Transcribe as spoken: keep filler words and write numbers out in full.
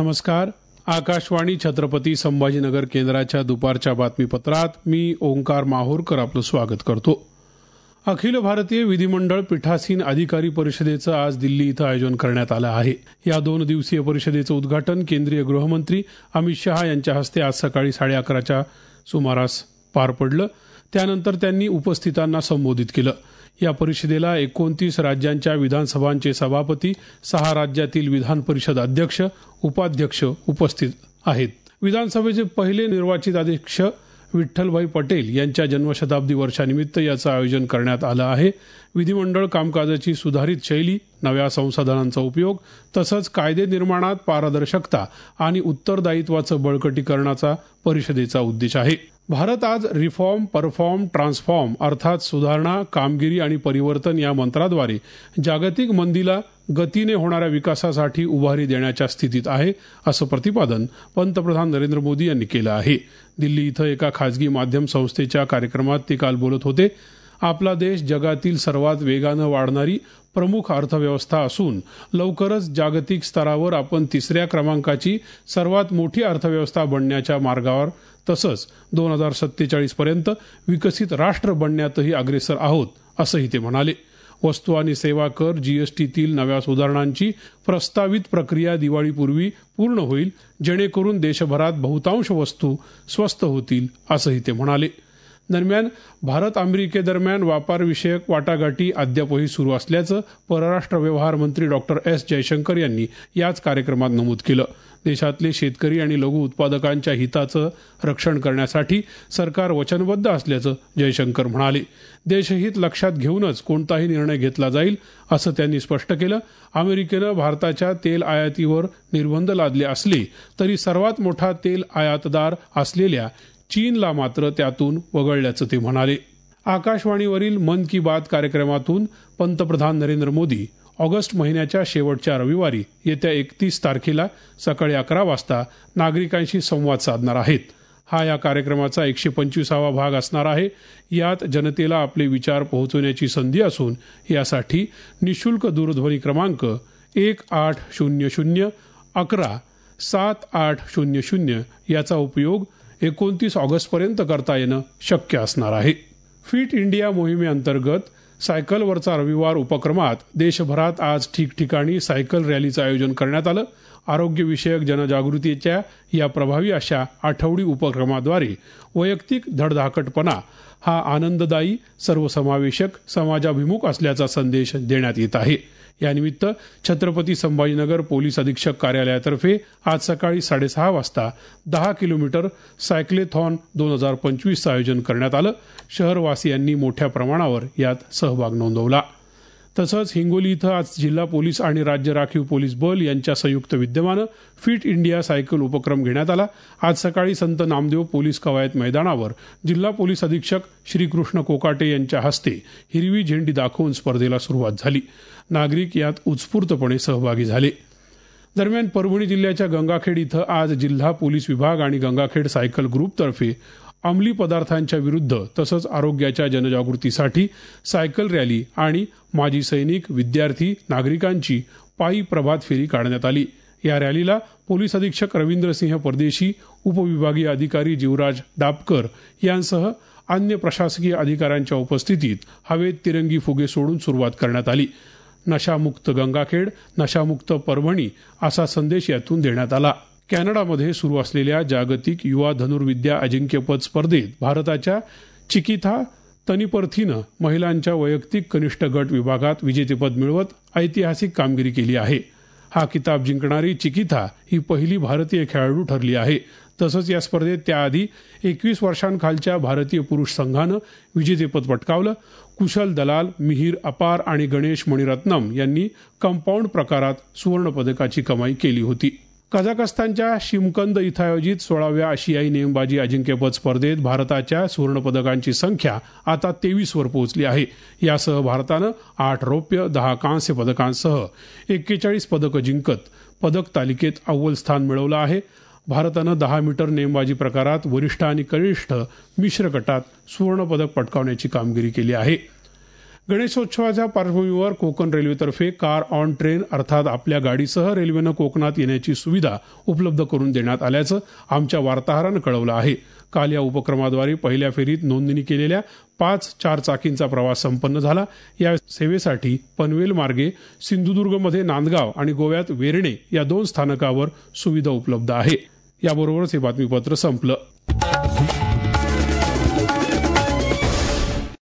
नमस्कार. आकाशवाणी छत्रपती संभाजीनगर केंद्राच्या दुपारच्या बातमीपत्रात मी ओंकार माहूरकर आपलं स्वागत करतो. अखिल भारतीय विधिमंडळ पीठासीन अधिकारी परिषदेचं आज दिल्ली इथं आयोजन करण्यात आलं आहे. या दोन दिवसीय परिषदेचं उद्घाटन केंद्रीय गृहमंत्री अमित शहा यांच्या हस्ते आज सकाळी साडे अकराच्या सुमारास पार पडलं. त्यानंतर त्यांनी उपस्थितांना संबोधित केलं. या परिषदेला एकोणतीस राज्यांच्या विधानसभांचे सभापती, सहा राज्यातील विधान परिषद अध्यक्ष, उपाध्यक्ष उपस्थित आहेत. विधानसभेचे पहिले निर्वाचित अध्यक्ष विठ्ठलभाई पटेल यांच्या जन्मशताब्दी वर्षानिमित्त याचं आयोजन करण्यात आलं आहे. विधिमंडळ कामकाजाची सुधारित शैली, नव्या संसाधनांचा उपयोग तसंच कायदे निर्माणात पारदर्शकता आणि उत्तरदायित्वाचं बळकटीकरणाचा परिषदेचा उद्देश आहे. भारत आज रिफॉर्म, परफॉर्म, ट्रान्सफॉर्म अर्थात सुधारणा, कामगिरी आणि परिवर्तन या मंत्राद्वारे जागतिक मंदीला गतीने होणाऱ्या विकासासाठी उभारी देण्याच्या स्थितीत आहे, असं प्रतिपादन पंतप्रधान नरेंद्र मोदी यांनी केलं आहे. दिल्ली इथं एका खासगी माध्यम संस्थेच्या कार्यक्रमात ते काल बोलत होते. आपला देश जगातील सर्वात वेगानं वाढणारी प्रमुख अर्थव्यवस्था असून लवकरच जागतिक स्तरावर आपण तिसऱ्या क्रमांकाची सर्वात मोठी अर्थव्यवस्था बनण्याच्या मार्गावर तसंच दोन हजार सत्तेचाळीस पर्यंत विकसित राष्ट्र बनण्यातही अग्रेसर आहोत, असंही ते म्हणाले. वस्तू आणि सेवा कर जीएसटीतील नव्या सुधारणांची प्रस्तावित प्रक्रिया दिवाळीपूर्वी पूर्ण होईल, जेणेकरून देशभरात बहुतांश वस्तू स्वस्त होतील, असंही ते म्हणाले. दरम्यान भारत अमेरिकेदरम्यान व्यापारविषयक वाटाघाटी अद्यापही सुरू असल्याचं परराष्ट्र व्यवहार मंत्री डॉक्टर एस जयशंकर यांनी याच कार्यक्रमात नमूद केलं. देशातले शेतकरी आणि लघु उत्पादकांच्या हिताचं रक्षण करण्यासाठी सरकार वचनबद्ध असल्याचं जयशंकर म्हणाले. देशहित लक्षात घेऊनच कोणताही निर्णय घेतला जाईल, असं त्यांनी स्पष्ट केलं. अमेरिकेनं भारताच्या तेल आयातीवर निर्बंध लादले असले तरी सर्वात मोठा तेल आयातदार असलेल्या चीनला मात्र त्यातून वगळल्याचं ते म्हणाले. आकाशवाणीवरील मन की बात कार्यक्रमातून पंतप्रधान नरेंद्र मोदी ऑगस्ट महिन्याच्या शेवटच्या रविवारी येत्या एकतीस तारखेला सकाळी अकरा वाजता नागरिकांशी संवाद साधणार आहेत. हा या कार्यक्रमाचा एकशे पंचवीसावा भाग असणार आहे. यात जनतेला आपले विचार पोहोचवण्याची संधी असून यासाठी निशुल्क दूरध्वनी क्रमांक एक आठ शून्य शून्य अकरा सात आठ शून्य शून्य याचा उपयोग एकोणतीस ऑगस्टपर्यंत करता येणं शक्य असणार आहे. फिट इंडिया मोहिमेअंतर्गत सायकलवरचा रविवार उपक्रमात देशभरात आज ठिकठिकाणी सायकल रॅलीचं आयोजन करण्यात आलं. आरोग्यविषयक जनजागृतीच्या या प्रभावी अशा आठवडी उपक्रमाद्वारे वैयक्तिक धडधाकटपणा हा आनंददायी, सर्वसमावेशक, समाजाभिमुख असल्याचा संदेश देण्यात येत आहे. यानिमित्त छत्रपती संभाजीनगर पोलीस अधीक्षक कार्यालयातर्फे आज सकाळी साडेसहा वाजता दहा किलोमीटर सायक्लेथॉन दोन हजार पंचवीसचं आयोजन करण्यात आलं. शहरवासियांनी मोठ्या प्रमाणावर यात सहभाग नोंदवला. तसंच हिंगोली इथं आज जिल्हा पोलीस आणि राज्य राखीव पोलीस बल यांच्या संयुक्त विद्यमानं फिट इंडिया सायकल उपक्रम घेण्यात आला. आज सकाळी संत नामदेव पोलीस कवायत मैदानावर जिल्हा पोलीस अधीक्षक श्रीकृष्ण कोकाटे यांच्या हस्ते हिरवी झेंडी दाखवून स्पर्धेला सुरुवात झाली. नागरिक यात उत्स्फूर्तपणे सहभागी झाले. दरम्यान परभणी जिल्ह्याच्या गंगाखेड इथं आज जिल्हा पोलीस विभाग आणि गंगाखेड सायकल ग्रुपतर्फे अंमली पदार्थांच्या विरुद्ध तसंच आरोग्याच्या जनजागृतीसाठी सायकल रॅली आणि माजी सैनिक, विद्यार्थी, नागरिकांची पायी प्रभात फेरी काढण्यात आली. या रॅलीला पोलीस अधीक्षक रवींद्रसिंह परदेशी, उपविभागीय अधिकारी जीवराज डापकर यांसह अन्य प्रशासकीय अधिकाऱ्यांच्या उपस्थितीत हवेत तिरंगी फुगे सोडून सुरुवात करण्यात आली. नशामुक्त गंगाखेड, नशामुक्त परभणी असा संदेश यातून देण्यात आला. कॅनडामध्ये सुरू असलेल्या जागतिक युवा धनुर्विद्या अजिंक्यपद स्पर्धेत भारताच्या चिकिथा तनिपर्थीनं महिलांच्या वैयक्तिक कनिष्ठ गट विभागात विजेतेपद मिळवत ऐतिहासिक कामगिरी केली आहे. हा किताब जिंकणारी चिकिथा ही पहिली भारतीय खेळाडू ठरली आहे. तसंच या स्पर्धेत त्याआधी एकवीस वर्षांखालच्या भारतीय पुरुष संघानं विजेतेपद पटकावलं. कुशल दलाल, मिहीर अपार आणि गणेश मणिरत्नम यांनी कंपाऊंड प्रकारात सुवर्णपदकाची कमाई केली होती. कझाकस्तानच्या शिमकंद इथं आयोजित सोळाव्या आशियाई नेमबाजी अजिंक्यपद स्पर्धेत भारताच्या सुवर्णपदकांची संख्या आता तेवीस वर पोहोचली आहे. यासह भारतानं आठ रौप्य, दहा कांस्य पदकांसह एक्केचाळीस पदकं जिंकत पदक तालिकेत अव्वल स्थान मिळवलं आहे. भारतानं दहा मीटर नेमबाजी प्रकारात वरिष्ठ आणि कनिष्ठ मिश्र गटात सुवर्णपदक पटकावण्याची कामगिरी केली आहे. गणेशोत्सवाच्या पार्श्वभूमीवर कोकण रेल्वेतर्फे कार ऑन ट्रेन अर्थात आपल्या गाडीसह रेल्वेनं कोकणात येण्याची सुविधा उपलब्ध करून देण्यात आल्याचं आमच्या वार्ताहरानं कळवलं आहे. काल या उपक्रमाद्वारे पहिल्या फेरीत नोंदणी केलेल्या पाच चार चाकींचा प्रवास संपन्न झाला. या सेवेसाठी पनवेल मार्गे सिंधुदुर्गमध्ये नांदगाव आणि गोव्यात वेर्णे या दोन स्थानकावर सुविधा उपलब्ध आहे. याबरोबरच हे बातमीपत्र संपलं.